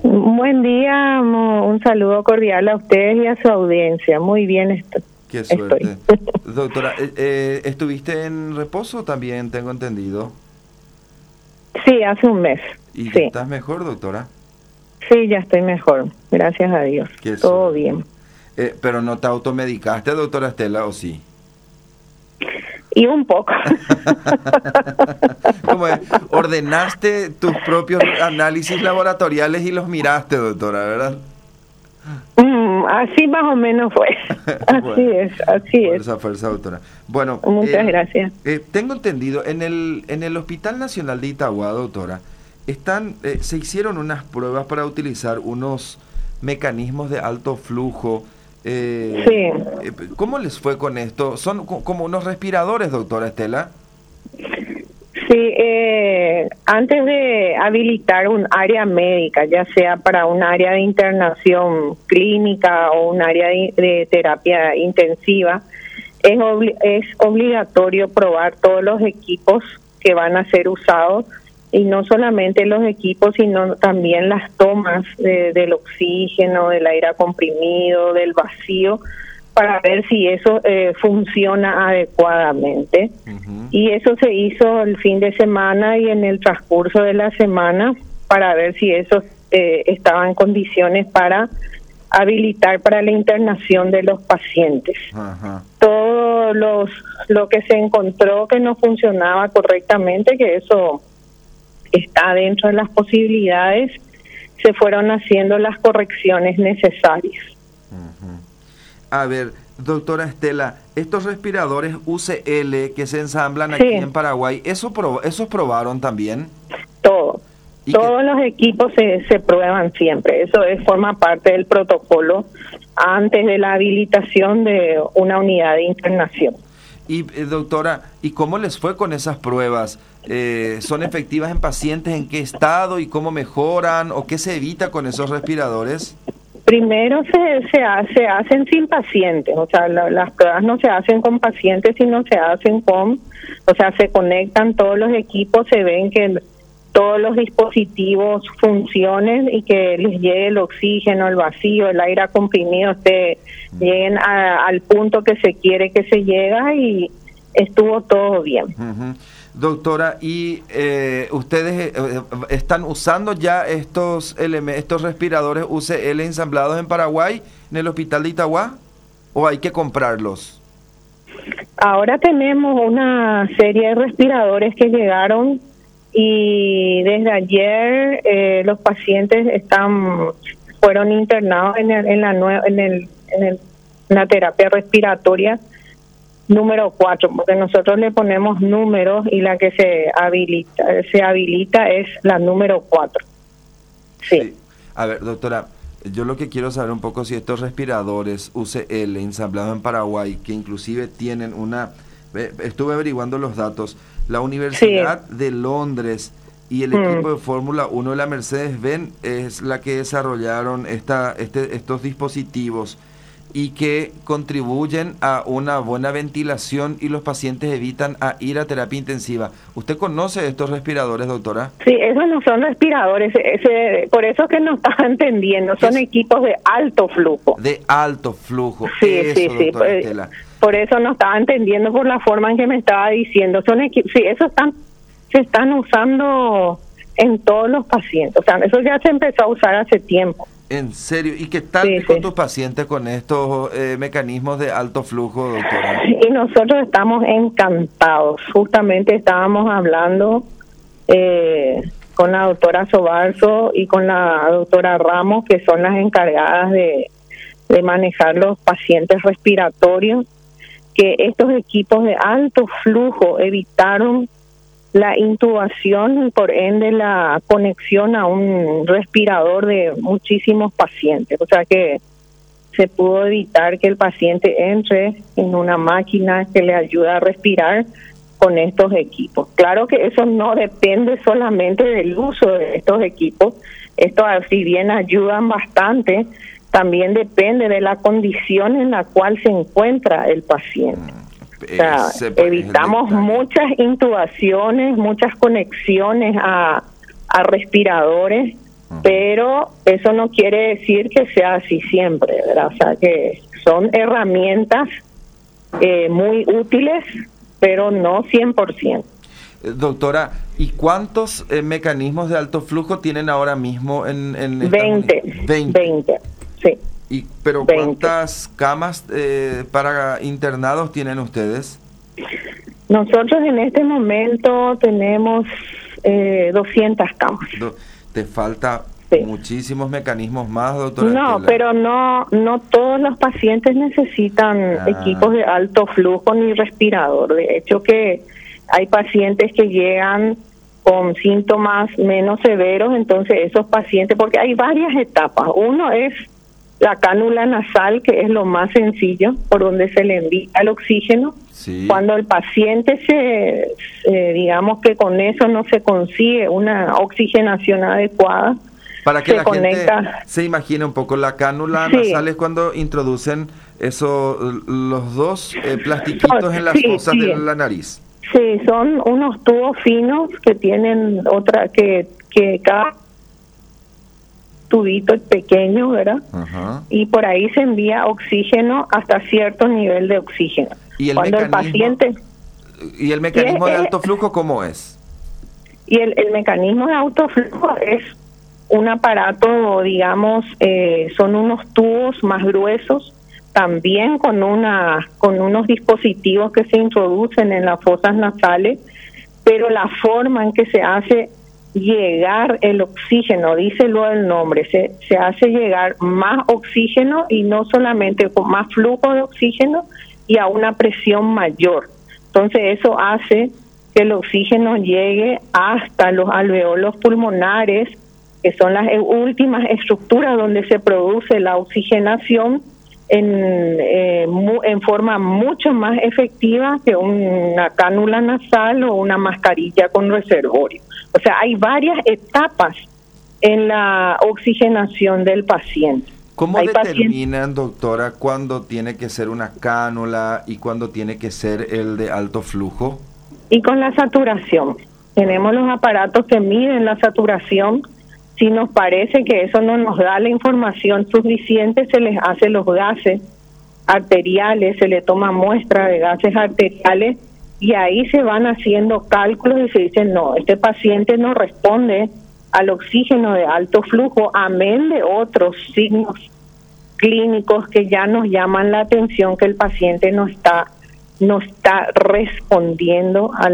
Buen día, un saludo cordial a ustedes y a su audiencia. Muy bien Qué suerte. estoy. Doctora, ¿estuviste en reposo también, tengo entendido? Sí, hace un mes. ¿Y ya Sí, estás mejor, doctora? sí, ya estoy mejor. Gracias a Dios. Qué Todo suerte. bien. ¿Pero no te automedicaste, doctora Estela, o sí? Y un poco. ¿Cómo es? Ordenaste tus propios análisis laboratoriales y los miraste, doctora, ¿verdad? Así más o menos fue. Así Bueno, así es. fuerza, doctora. Bueno, Muchas gracias. tengo entendido, en el Hospital Nacional de Itagua, doctora, se hicieron unas pruebas para utilizar unos mecanismos de alto flujo. Sí. ¿Cómo les fue con esto? ¿Son como unos respiradores, doctora Estela? Sí, antes de habilitar un área médica, ya sea para un área de internación clínica o un área de terapia intensiva, es obligatorio probar todos los equipos que van a ser usados, y no solamente los equipos, sino también las tomas del oxígeno, del aire comprimido, del vacío, para ver si eso funciona adecuadamente. Uh-huh. Y eso se hizo el fin de semana y en el transcurso de la semana, para ver si eso estaba en condiciones para habilitar para la internación de los pacientes. Uh-huh. Todo lo que se encontró que no funcionaba correctamente, que eso está dentro de las posibilidades, se fueron haciendo las correcciones necesarias. Uh-huh. A ver, doctora Estela, estos respiradores UCL que se ensamblan aquí en Paraguay, ¿esos probaron también? Todos los equipos se prueban siempre. Eso forma parte del protocolo antes de la habilitación de una unidad de internación. Y doctora, ¿y cómo les fue con esas pruebas? ¿Son efectivas en pacientes? ¿En qué estado y cómo mejoran? ¿O qué se evita con esos respiradores? Primero se hacen sin pacientes, o sea, las pruebas no se hacen con pacientes, sino se hacen se conectan todos los equipos, se ven que todos los dispositivos funcionen y que les llegue el oxígeno, el vacío, el aire comprimido, lleguen al punto que se quiere que se llega, y estuvo todo bien. Uh-huh. Doctora, ¿y ustedes están usando ya estos respiradores UCL ensamblados en Paraguay, en el Hospital de Itagua, o hay que comprarlos? Ahora tenemos una serie de respiradores que llegaron, y desde ayer los pacientes fueron internados en la terapia respiratoria número 4, porque nosotros le ponemos números y la que se habilita es la número 4. Sí. A ver, doctora, yo lo que quiero saber un poco si estos respiradores UCL ensamblados en Paraguay, que inclusive tienen estuve averiguando los datos, la Universidad de Londres y el equipo de Fórmula 1 de la Mercedes-Benz es la que desarrollaron estos dispositivos, y que contribuyen a una buena ventilación y los pacientes evitan ir a terapia intensiva. ¿Usted conoce estos respiradores, doctora? Sí, esos no son respiradores, por eso es que no estaba entendiendo, son equipos de alto flujo. De alto flujo, sí, doctora Estela. Por eso no estaba entendiendo por la forma en que me estaba diciendo. Son equipos, sí, esos se están usando en todos los pacientes, o sea, eso ya se empezó a usar hace tiempo. ¿En serio? ¿Y qué tal con tus pacientes con estos mecanismos de alto flujo, doctora? Y nosotros estamos encantados. Justamente estábamos hablando con la doctora Sobarzo y con la doctora Ramos, que son las encargadas de manejar los pacientes respiratorios, que estos equipos de alto flujo evitaron la intubación y por ende la conexión a un respirador de muchísimos pacientes. O sea que se pudo evitar que el paciente entre en una máquina que le ayuda a respirar con estos equipos. Claro que eso no depende solamente del uso de estos equipos. Estos, si bien ayudan bastante, también depende de la condición en la cual se encuentra el paciente. O sea, evitamos muchas intubaciones, muchas conexiones a respiradores, pero eso no quiere decir que sea así siempre, ¿verdad? O sea, que son herramientas muy útiles, pero no 100%. Doctora, ¿y cuántos mecanismos de alto flujo tienen ahora mismo en 20, sí. ¿Pero 20. ¿Cuántas camas para internados tienen ustedes? Nosotros en este momento tenemos 200 camas. ¿Te falta muchísimos mecanismos más, doctora? No, Estela? Pero no todos los pacientes necesitan equipos de alto flujo ni respirador. De hecho, que hay pacientes que llegan con síntomas menos severos, entonces esos pacientes, porque hay varias etapas. Uno es la cánula nasal, que es lo más sencillo, por donde se le envía el oxígeno. Sí. Cuando el paciente digamos que con eso no se consigue una oxigenación adecuada, para que la gente se imagine un poco, la cánula nasal es cuando introducen los dos plastiquitos en las fosas de la nariz. Sí, son unos tubos finos que tienen que cada tubito es pequeño, ¿verdad? Ajá. Y por ahí se envía oxígeno hasta cierto nivel de oxígeno. ¿Y el mecanismo de alto flujo cómo es? Y el mecanismo de alto flujo es un aparato, digamos, son unos tubos más gruesos, también con unos dispositivos que se introducen en las fosas nasales, pero la forma en que se hace llegar el oxígeno, díselo el nombre, se hace llegar más oxígeno, y no solamente con más flujo de oxígeno y a una presión mayor. Entonces eso hace que el oxígeno llegue hasta los alveolos pulmonares, que son las últimas estructuras donde se produce la oxigenación en forma mucho más efectiva que una cánula nasal o una mascarilla con reservorio. O sea, hay varias etapas en la oxigenación del paciente. ¿Cómo determinan, doctora, cuándo tiene que ser una cánula y cuándo tiene que ser el de alto flujo? Y con la saturación. Tenemos los aparatos que miden la saturación. Si nos parece que eso no nos da la información suficiente, se les hace los gases arteriales, se le toma muestra de gases arteriales, y ahí se van haciendo cálculos y se dice, no, este paciente no responde al oxígeno de alto flujo, amén de otros signos clínicos que ya nos llaman la atención, que el paciente no está respondiendo a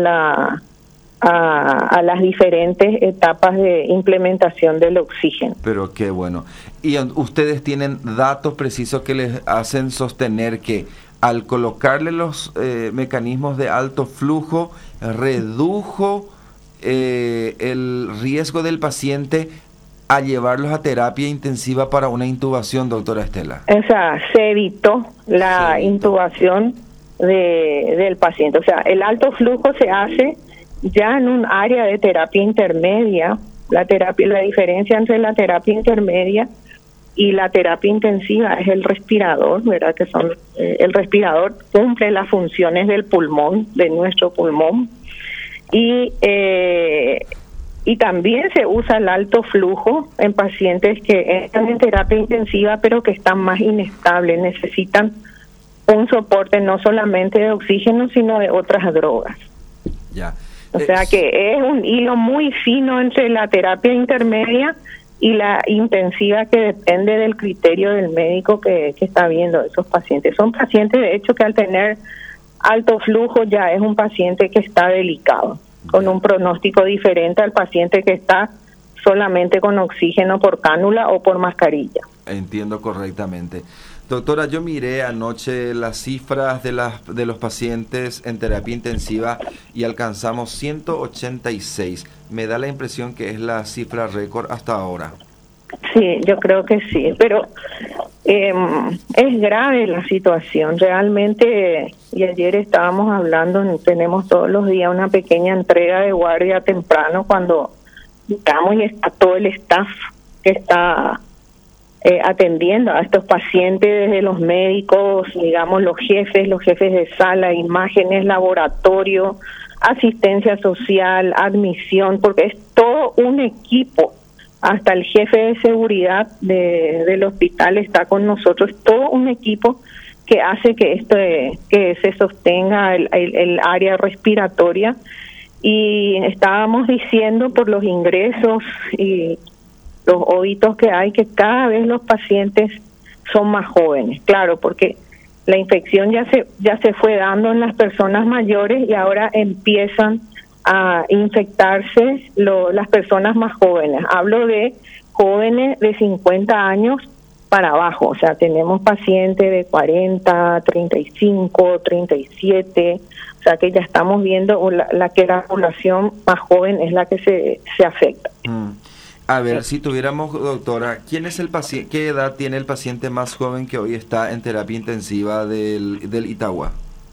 las diferentes etapas de implementación del oxígeno. Pero qué bueno. ¿Y ustedes tienen datos precisos que les hacen sostener que al colocarle los mecanismos de alto flujo redujo el riesgo del paciente a llevarlos a terapia intensiva para una intubación, doctora Estela? O sea, se evitó la intubación del paciente. O sea, el alto flujo se hace ya en un área de terapia intermedia. La diferencia entre la terapia intermedia y la terapia intensiva es el respirador, ¿verdad? Que el respirador cumple las funciones del pulmón, de nuestro pulmón, y también se usa el alto flujo en pacientes que están en terapia intensiva pero que están más inestables, necesitan un soporte no solamente de oxígeno sino de otras drogas. Ya. O sea que es un hilo muy fino entre la terapia intermedia y la intensiva, que depende del criterio del médico que está viendo esos pacientes. Son pacientes, de hecho, que al tener alto flujo ya es un paciente que está delicado, con un pronóstico diferente al paciente que está solamente con oxígeno por cánula o por mascarilla. Entiendo correctamente. Doctora, yo miré anoche las cifras de los pacientes en terapia intensiva y alcanzamos 186. Me da la impresión que es la cifra récord hasta ahora. Sí, yo creo que sí, pero es grave la situación. Realmente, y ayer estábamos hablando, tenemos todos los días una pequeña entrega de guardia temprano cuando estamos y está todo el staff que está atendiendo a estos pacientes, desde los médicos, digamos los jefes de sala, imágenes, laboratorio, asistencia social, admisión, porque es todo un equipo hasta el jefe de seguridad del hospital está con nosotros, todo un equipo que hace que se sostenga el área respiratoria. Y estábamos diciendo por los ingresos y los óbitos que hay, que cada vez los pacientes son más jóvenes, claro, porque la infección ya se fue dando en las personas mayores y ahora empiezan a infectarse las personas más jóvenes. Hablo de jóvenes de 50 años para abajo, o sea, tenemos pacientes de 40, 35, 37, o sea que ya estamos viendo que la población más joven es la que se afecta. A ver, si tuviéramos, doctora, ¿quién es el paciente, qué edad tiene el paciente más joven que hoy está en terapia intensiva del Itagua?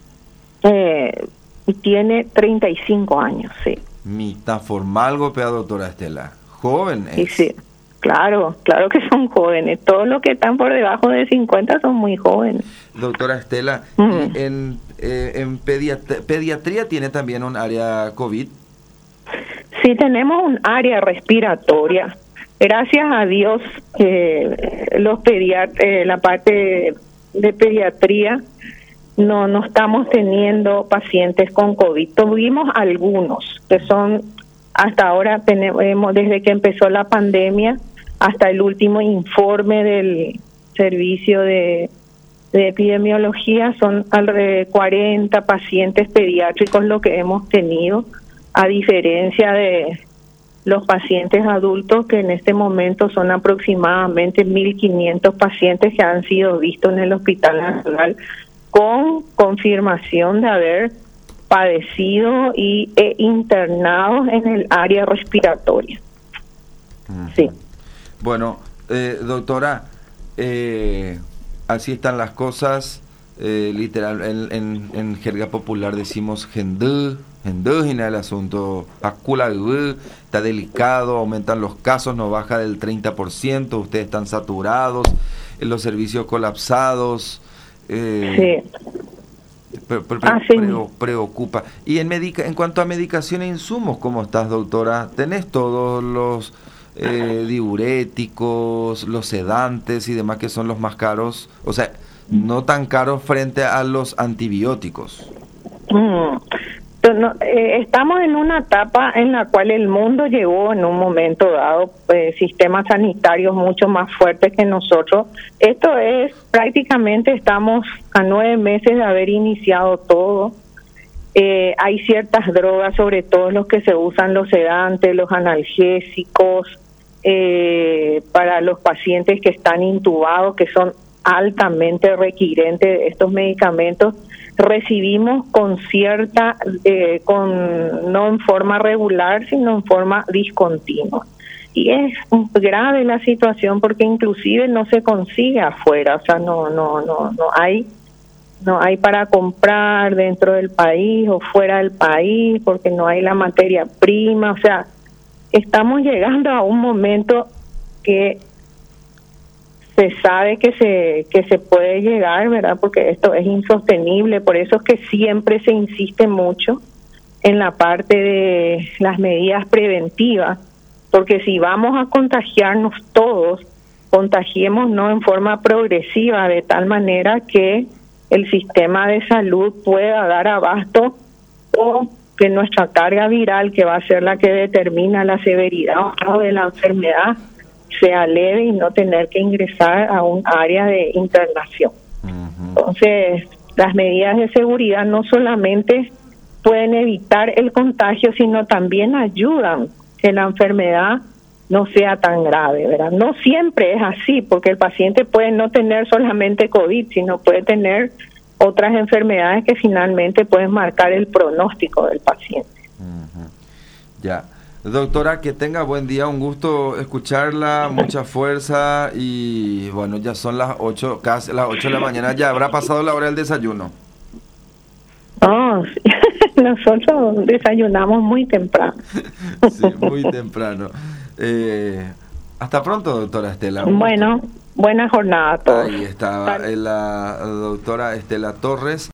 Tiene 35 años, sí. Mitad formal golpea, doctora Estela. Joven es. Sí, claro que son jóvenes. Todos los que están por debajo de 50 son muy jóvenes. Doctora Estela, en pediatría tiene también un área COVID. Sí, tenemos un área respiratoria. Gracias a Dios, los la parte de pediatría no estamos teniendo pacientes con COVID. Tuvimos algunos que son, hasta ahora tenemos, desde que empezó la pandemia hasta el último informe del servicio de epidemiología, son alrededor de 40 pacientes pediátricos lo que hemos tenido, a diferencia de los pacientes adultos, que en este momento son aproximadamente 1.500 pacientes que han sido vistos en el Hospital Nacional con confirmación de haber padecido e internados en el área respiratoria. Sí. Bueno, doctora, así están las cosas. Literal, en jerga popular decimos endógena el asunto, está delicado, aumentan los casos, no baja del 30%, ustedes están saturados, los servicios colapsados. Sí. Preocupa. Y en cuanto a medicación e insumos, ¿cómo estás, doctora? ¿Tenés todos los diuréticos, los sedantes y demás, que son los más caros? O sea, no tan caros frente a los antibióticos. Estamos en una etapa en la cual el mundo llegó en un momento dado sistemas sanitarios mucho más fuertes que nosotros. Esto es prácticamente, estamos a 9 meses de haber iniciado todo. Hay ciertas drogas, sobre todo los que se usan, los sedantes, los analgésicos, para los pacientes que están intubados, que son altamente requirentes de estos medicamentos. Recibimos con cierta, no en forma regular, sino en forma discontinua. Y es grave la situación porque inclusive no se consigue afuera, o sea, no hay para comprar dentro del país o fuera del país, porque no hay la materia prima. O sea, estamos llegando a un momento que se sabe que se puede llegar, ¿verdad? Porque esto es insostenible. Por eso es que siempre se insiste mucho en la parte de las medidas preventivas, porque si vamos a contagiarnos todos, contagiémonos en forma progresiva, de tal manera que el sistema de salud pueda dar abasto, o que nuestra carga viral, que va a ser la que determina la severidad de la enfermedad, sea leve y no tener que ingresar a un área de internación. Entonces, las medidas de seguridad no solamente pueden evitar el contagio, sino también ayudan que la enfermedad no sea tan grave, ¿verdad? No siempre es así, porque el paciente puede no tener solamente COVID, sino puede tener otras enfermedades que finalmente pueden marcar el pronóstico del paciente. Ya. Doctora, que tenga buen día, un gusto escucharla, mucha fuerza, y bueno, ya son las 8, casi las 8 de la mañana, ya habrá pasado la hora del desayuno. Nosotros desayunamos muy temprano. Sí, muy temprano. Hasta pronto, doctora Estela. Bueno, buena jornada a todos. Ahí está la doctora Estela Torres.